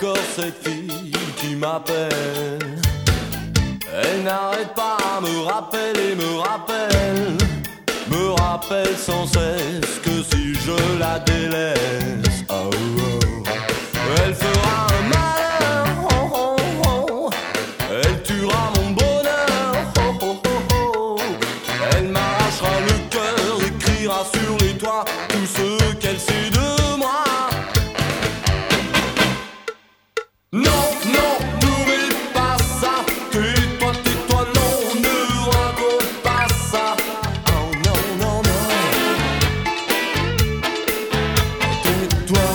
encore cette fille qui m'appelle. Elle n'arrête pas, me rappelle sans cesse que si je la délaisse, oh, oh, elle fera un malheur, oh, oh, oh. Elle tuera mon bonheur, oh, oh, oh, oh. Elle m'arrachera le cœur, écrira sur les toits tout ce qu'elle sait de moi. Non, non, n'oublie pas ça. Tais-toi, non, ne raconte pas ça. Oh non, non, non. Tais-toi.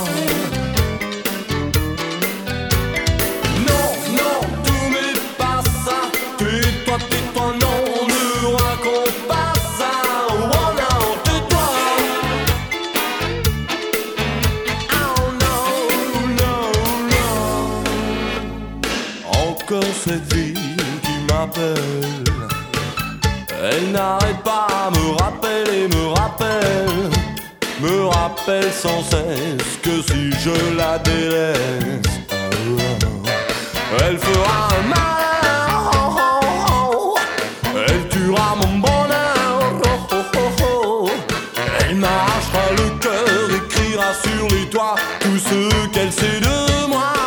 Non, non, n'oublie pas ça. Tais-toi, non, ne raconte pas ça. Oh non, tais-toi. Oh non, non, non. Encore cette fille qui m'appelle. Elle n'arrête pas, me rappelle sans cesse que si je la délaisse, oh, oh, elle fera un malheur, oh, oh, oh. Elle tuera mon bonheur, oh, oh, oh, oh. Elle m'arrachera le cœur, écrira sur les toits tout ce qu'elle sait de moi.